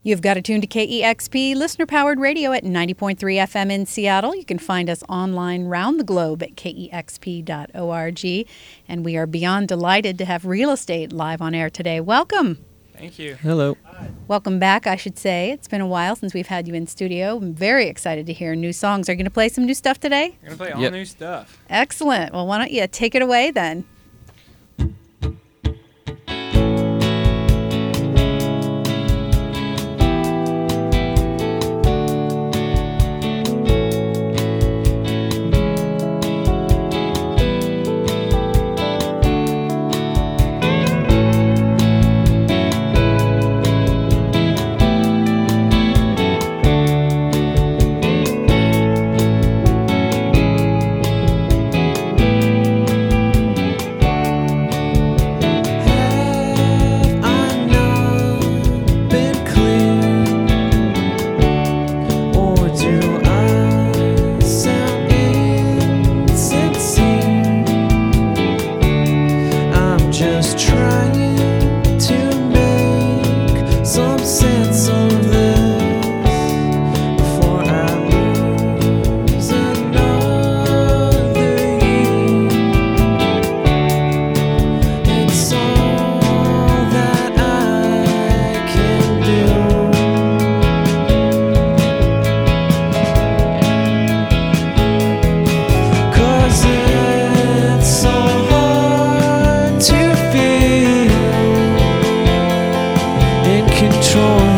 You've got it tuned to KEXP, listener-powered radio at 90.3 FM in Seattle. You can find us online round the globe at kexp.org. And we are beyond delighted to have Real Estate live on air today. Welcome. Thank you. Hello. Welcome back, I should say. It's been a while since we've had you in studio. I'm very excited to hear new songs. Are you going to play some new stuff today? We're going to play all new stuff. Excellent. Well, why don't you take it away then? Control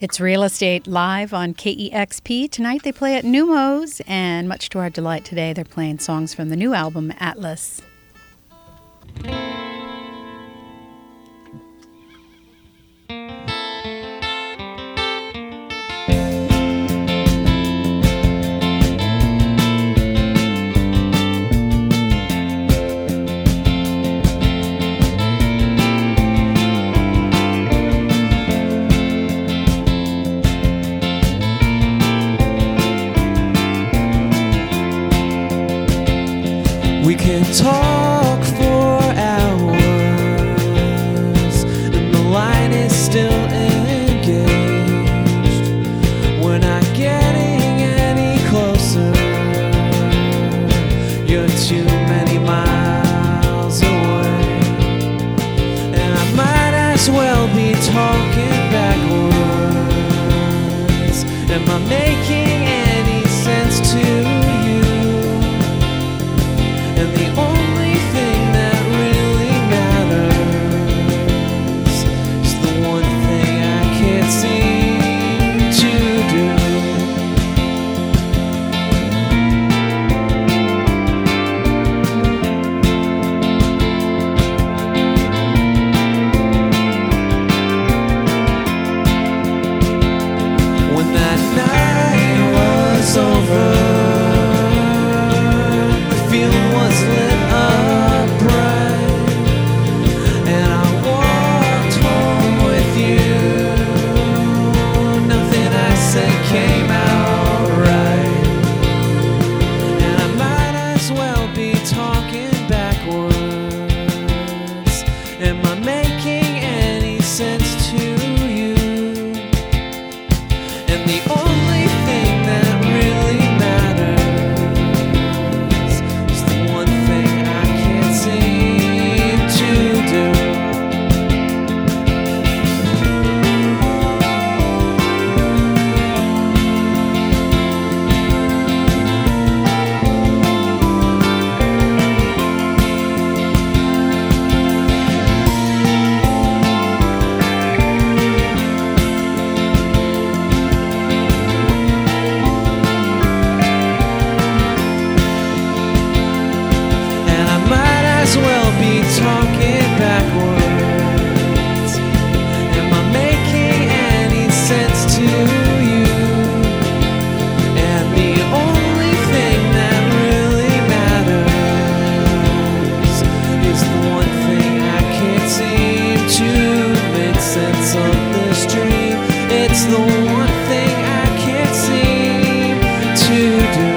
It's Real Estate live on KEXP. Tonight they play at Neumos, and much to our delight today, they're playing songs from the new album, Atlas. We can talk for hours, and the line is still engaged. We're not getting any closer. You're too many miles away, and I might as well be talking backwards. Am I making any sense to you? And the only thing that really matters is the one thing I can't seem to do. When that night was over, was lit up bright, and I walked home with you. Nothing I said came out right, and I might as well be talking backwards. Am I making any sense to you? And the only thing that really matters as well be talking backwards. Am I making any sense to you? And the only thing that really matters is the one thing I can't seem to make sense of this dream. It's the one thing I can't seem to do.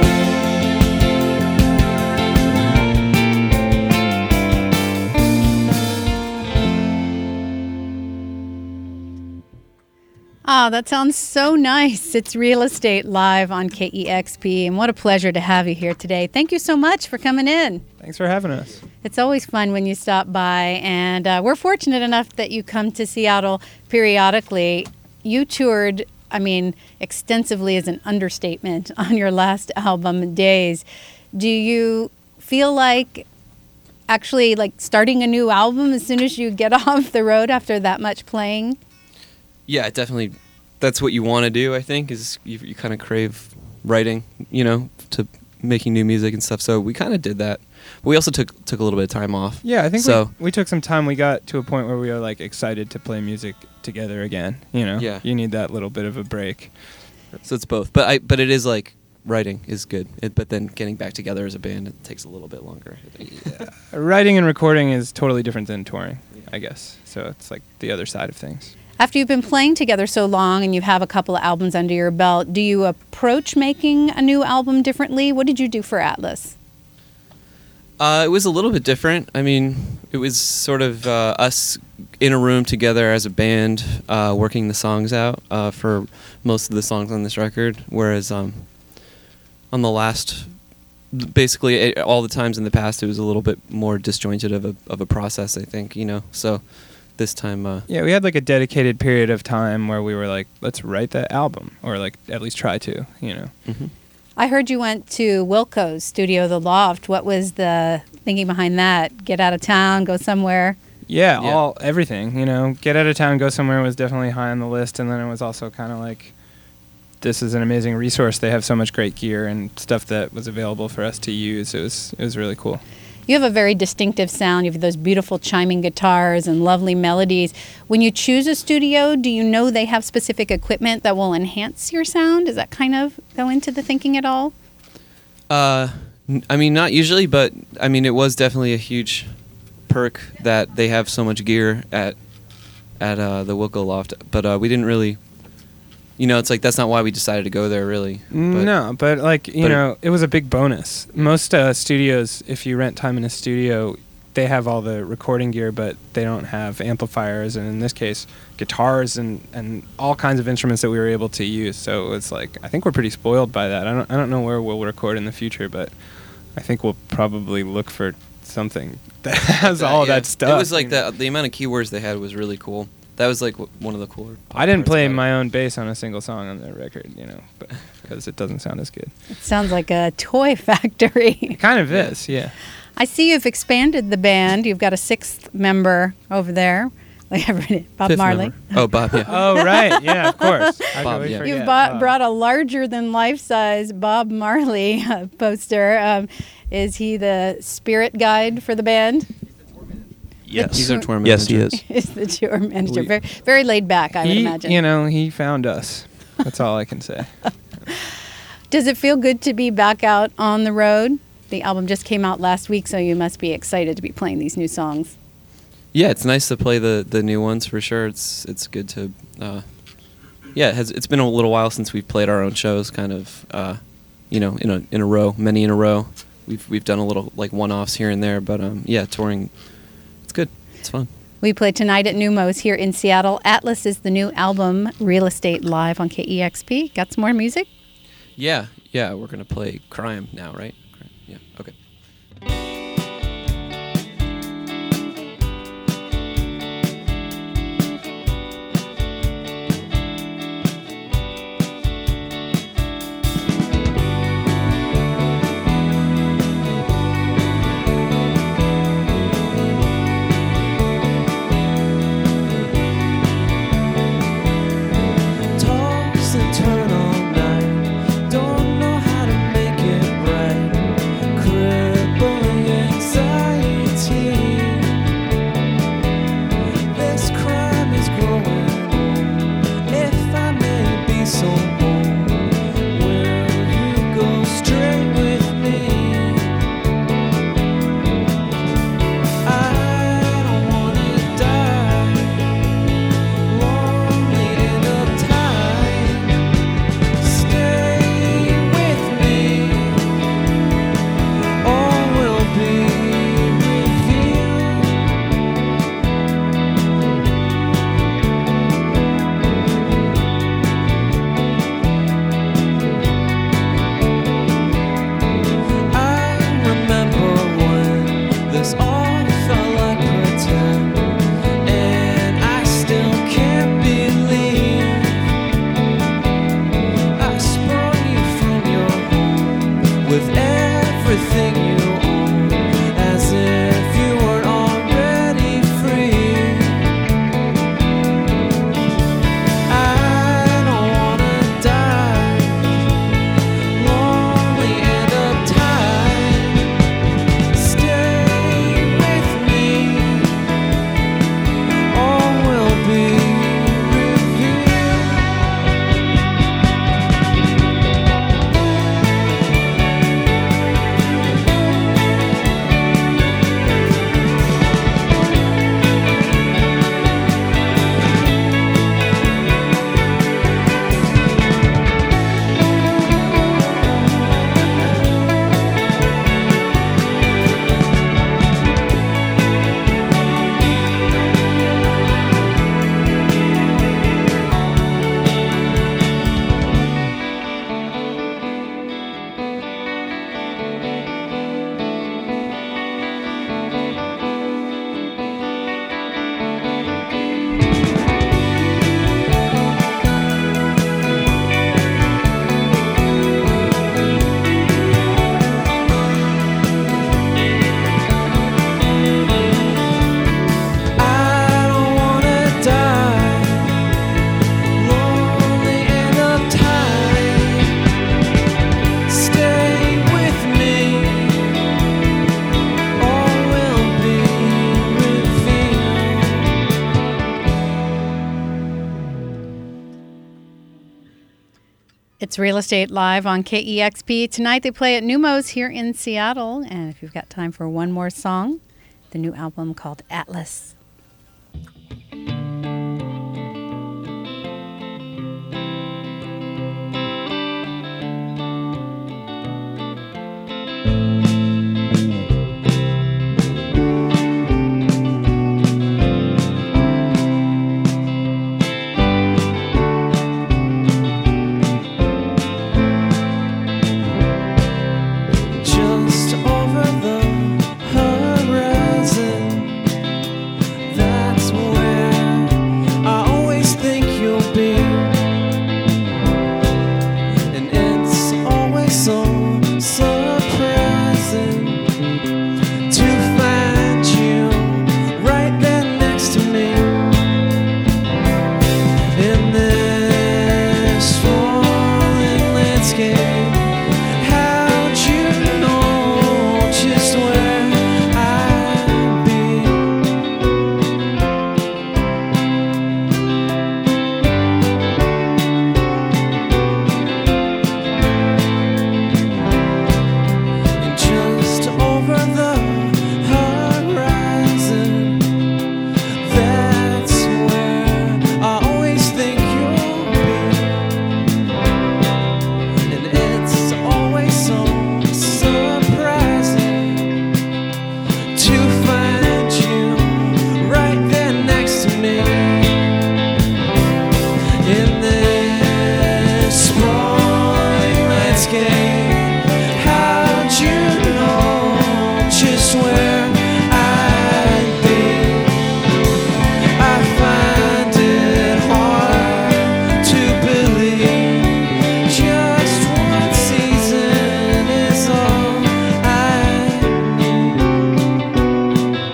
Ah, that sounds so nice. It's Real Estate live on KEXP, and what a pleasure to have you here today. Thank you so much for coming in. Thanks for having us. It's always fun when you stop by, and we're fortunate enough that you come to Seattle periodically. You toured, extensively is an understatement, on your last album, Days. Do you feel like actually starting a new album as soon as you get off the road after that much playing? Yeah, definitely. That's what you want to do, I think, is you kind of crave writing, to making new music and stuff. So we kind of did that. But we also took a little bit of time off. Yeah, I think we took some time. We got to a point where we were excited to play music together again. Yeah. You need that little bit of a break. So it's both. But it is writing is good. But then getting back together as a band, it takes a little bit longer, I think. Yeah. Writing and recording is totally different than touring, I guess. So it's the other side of things. After you've been playing together so long and you have a couple of albums under your belt, do you approach making a new album differently? What did you do for Atlas? It was a little bit different. It was sort of us in a room together as a band, working the songs out for most of the songs on this record, whereas on the last, basically all the times in the past, it was a little bit more disjointed of a process, I think, so this time yeah, we had a dedicated period of time where we were let's write that album, or at least try to. Mm-hmm. I heard you went to Wilco's studio, The Loft. What was the thinking behind that? Get out of town, go somewhere? Yeah, Yeah. everything. Get out of town, go somewhere was definitely high on the list, and then it was also kind of like, this is an amazing resource. They have so much great gear and stuff that was available for us to use. It was really cool. You have a very distinctive sound. You have those beautiful chiming guitars and lovely melodies. When you choose a studio, do you know they have specific equipment that will enhance your sound? Does that kind of go into the thinking at all? I mean, not usually, but I mean, it was definitely a huge perk that they have so much gear at the Wilco Loft. But we didn't really, it's like that's not why we decided to go there, really. No, but like it was a big bonus. Most studios, if you rent time in a studio, they have all the recording gear, but they don't have amplifiers, and in this case, guitars and all kinds of instruments that we were able to use. So it's like, I think we're pretty spoiled by that. I don't know where we'll record in the future, but I think we'll probably look for something that has all of that stuff. It was like the amount of keywords they had was really cool. That was like one of the cooler. I didn't parts play about it. my own bass on a single song on the record, but because it doesn't sound as good. It sounds like a toy factory. It kind of is, yeah. I see you've expanded the band. You've got a sixth member over there. Bob Fifth Marley. member. Oh, Bob, yeah. Oh, right, yeah, of course. How could Bob, we yeah. forget You've Bob? brought a larger-than-life-size Bob Marley poster. Is he the spirit guide for the band? Yes. He's our tour Yes, manager. he is. Is the tour manager. Very, very laid back, I would imagine. He found us. That's all I can say. Does it feel good to be back out on the road? The album just came out last week, so you must be excited to be playing these new songs. Yeah, it's nice to play the new ones for sure. It's good to, it's been a little while since we've played our own shows, kind of, in a row, many in a row. We've done a little like one-offs here and there, but touring, it's good. It's fun. We play tonight at Numos here in Seattle. Atlas is the new album, Real Estate Live on KEXP. Got some more music? Yeah, we're gonna play Crime now, right? Yeah, okay. Toss and turn all night. Don't know how to make it right. It's Real Estate Live on KEXP. Tonight they play at Neumos here in Seattle. And if you've got time for one more song, the new album called Atlas. Just over the horizon, that's where I always think you'll be. And it's always so surprising to find you right there next to me. In this falling landscape, how'd you know just where I'd be? And just over the horizon, that's where I always think you'll be. And it's always so surprising to find you right there next to me. In this sprawling landscape, how'd you know just where I'd be? I find it hard to believe just one season is all I need.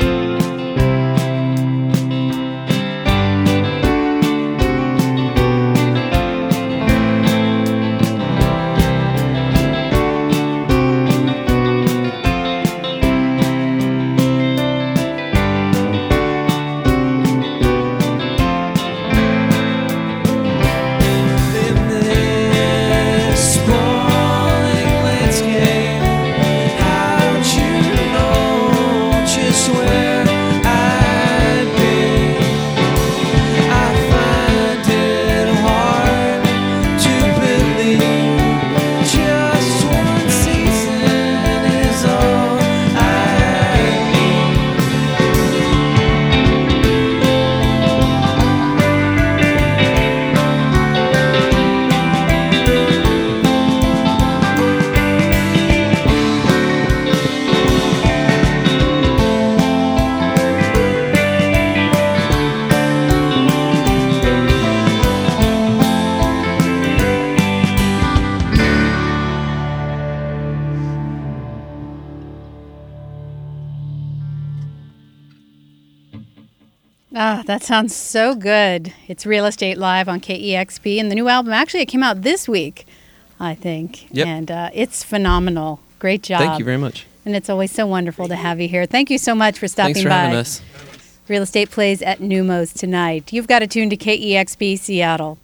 In this sprawling landscape, how'd you know just where I'd be? I find it hard to believe just one season is all I need. Ah, that sounds so good. It's Real Estate Live on KEXP. And the new album, actually, it came out this week, I think. Yep. And it's phenomenal. Great job. Thank you very much. And it's always so wonderful to have you here. Thank you so much for stopping Thanks for by. having us. Real Estate plays at Neumos tonight. You've got to tune to KEXP Seattle.